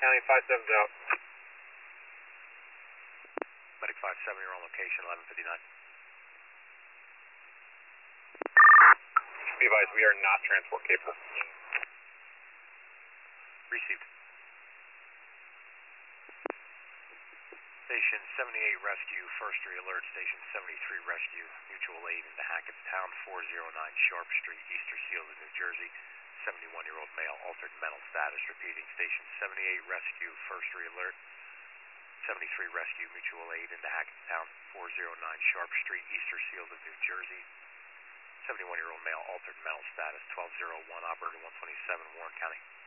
County 5-7's out. Medic 5-7, you're on location, 11:59. Be advised, we are not transport capable. Received. Station 78 Rescue, first re-alert. Station 73 Rescue, mutual aid into Hackettstown, 409 Sharp Street, Easterfield, New Jersey. 71-year-old male, altered mental status. Repeating, Station 78 Rescue, first re-alert. 73 Rescue, mutual aid into Hackettstown, 409 Sharp Street, Easterfield, New Jersey. 71-year-old male, altered mental status. 1201, operator 127, Warren County.